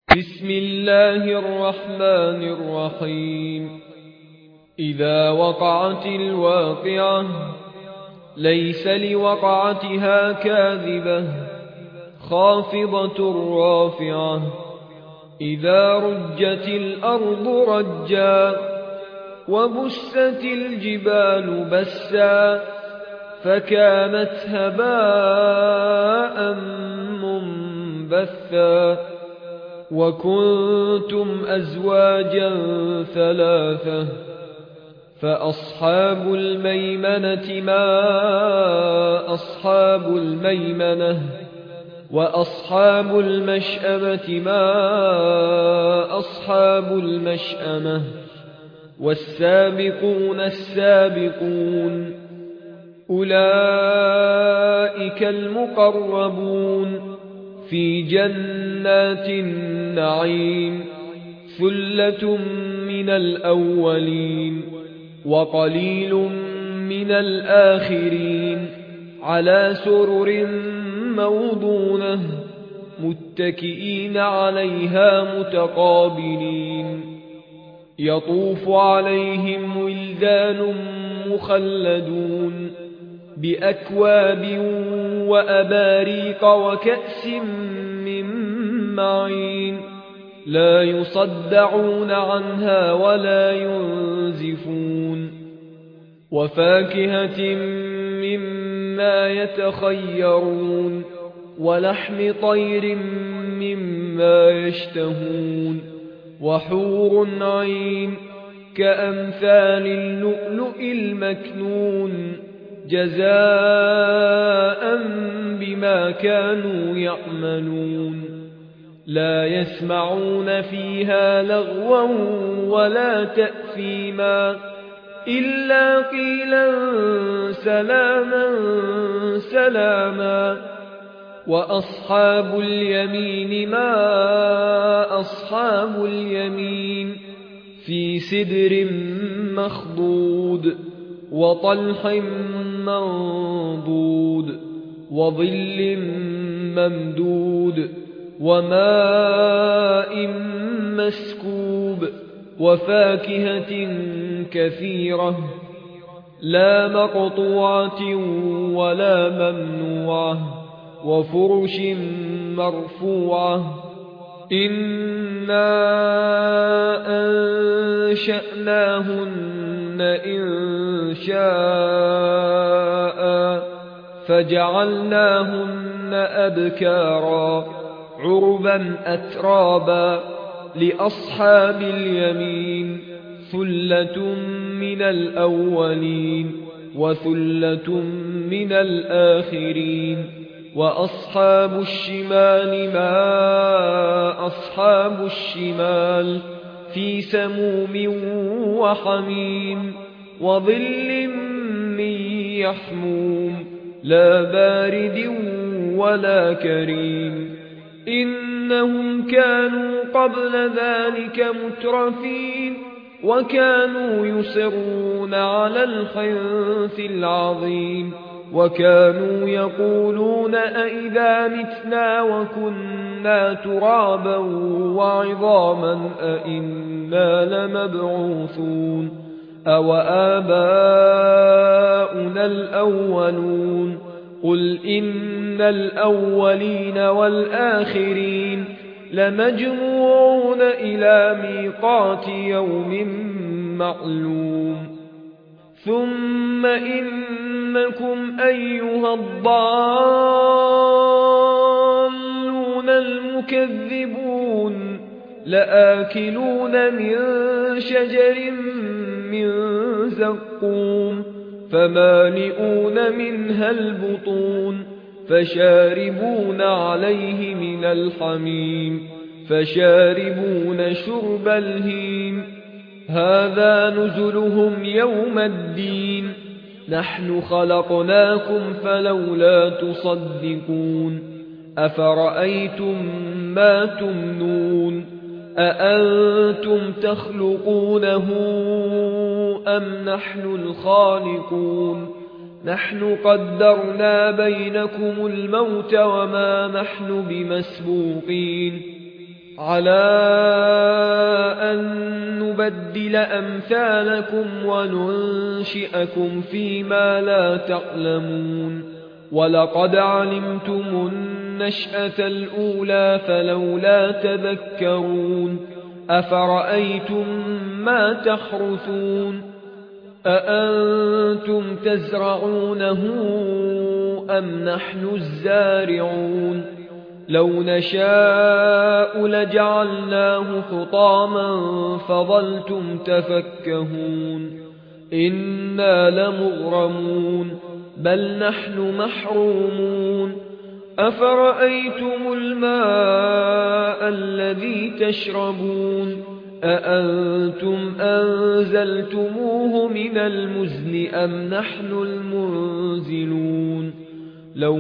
بسم الله الرحمن الرحيم. إذا وقعت الواقعة ليس لوقعتها كاذبة خافضة رافعة. إذا رجت الأرض رجا وبست الجبال بسا فكانت هباء منبثا. وكنتم أزواجا ثلاثة فأصحاب الميمنة ما أصحاب الميمنة وأصحاب المشأمة ما أصحاب المشأمة. والسابقون السابقون أولئك المقربون في جنات النعيم. ثلة من الأولين وقليل من الآخرين على سرر موضونة متكئين عليها متقابلين. يطوف عليهم ولدان مخلدون بأكواب وأباريق وكأس من معين لا يصدعون عنها ولا ينزفون. وفاكهة مما يتخيرون ولحم طير مما يشتهون. وحور عين كأمثال اللؤلؤ المكنون جزاء بما كانوا يعملون. لا يسمعون فيها لغوا ولا تأثيما إلا قيلا سلاما سلاما. وأصحاب اليمين ما أصحاب اليمين في سدر مخضود وطلح منضود وظل ممدود وماء مسكوب وفاكهة كثيرة لا مقطوعة ولا ممنوعة وفرش مرفوعة. إنا أنشأناهن إنشاء فجعلناهن أبكارا عربا أترابا. لأصحاب اليمين ثلة من الأولين وثلة من الآخرين. وأصحاب الشمال ما أصحاب الشمال في سموم وحميم وظل من يحموم لا بارد ولا كريم. إنهم كانوا قبل ذلك مترفين وكانوا يصرون على الحنث العظيم. وكانوا يقولون أئذا متنا وكنا ترابا وعظاما أئنا لمبعوثون أو آباؤنا الأولون. قل إن الأولين والآخرين لمجموعون إلى ميقات يوم معلوم. ثم إنكم أيها الضالون المكذبون لآكلون من شجر من زقوم فمالئون منها البطون فشاربون عليه من الحميم فشاربون شرب الهيم. هذا نزلهم يوم الدين. نحن خلقناكم فلولا تصدقون. أفرأيتم ما تمنون أأنتم تخلقونه أم نحن الخالقون. نحن قدرنا بينكم الموت وما نحن بمسبوقين على أن نبدل أمثالكم وننشئكم فيما لا تعلمون ولقد علمتم النشأة الأولى فلولا تذكرون أفرأيتم ما تحرثون أأنتم تزرعونه أم نحن الزارعون لو نشاء لجعلناه حطاما فظلتم تفكهون إنا لمغرمون بل نحن محرومون أفرأيتم الماء الذي تشربون أأنتم أنزلتموه من المزن أم نحن المنزلون لو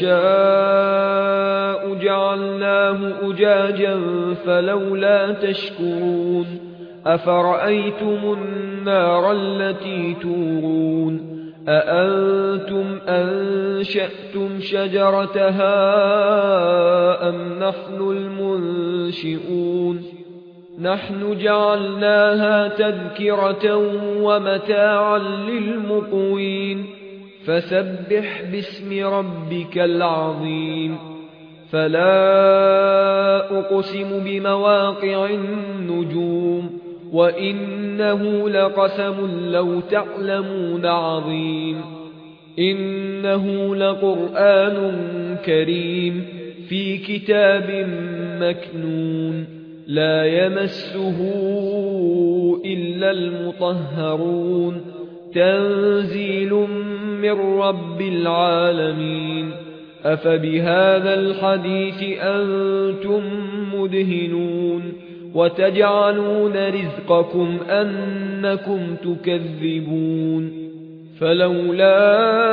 نشاء جعلناه أجاجا فلولا تشكرون أفرأيتم النار التي تورون أأنتم أنشأتم شجرتها أم نحن المنشئون نحن جعلناها تذكرة ومتاعا للمقوين فسبح باسم ربك العظيم فلا أقسم بمواقع النجوم وإنه لقسم لو تعلمون عظيم إنه لقرآن كريم في كتاب مكنون لا يمسه إلا المطهرون تنزيل من رب العالمين أفبهذا الحديث أنتم مدهنون وتجعلون رزقكم أنكم تكذبون فلولا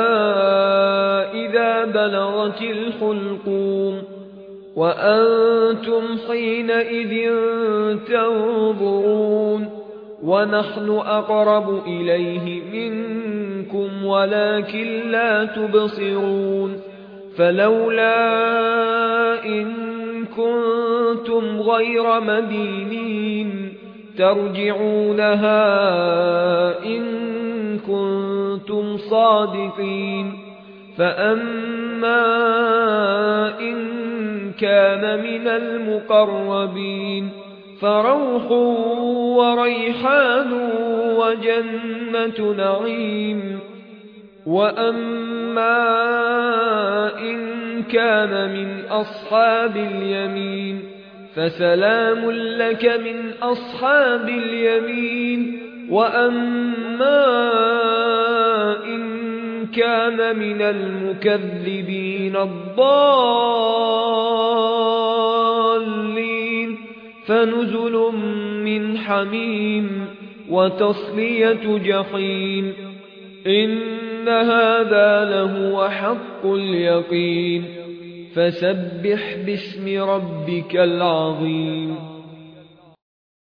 إذا بلغت الحلقوم وأنتم حينئذ تنظرون ونحن أقرب إليه منكم ولكن لا تبصرون فلولا إن كنتم غير مدينين ترجعونها إن كنتم صادقين فأما إن كان من المقربين فروح وريحان وجنة نعيم وأما إن كان من أصحاب اليمين فسلام لك من أصحاب اليمين وأما إن كان من المكذبين الضالين فنزل من حميم وتصلية جحيم إن هذا لهو حق اليقين فسبح باسم ربك العظيم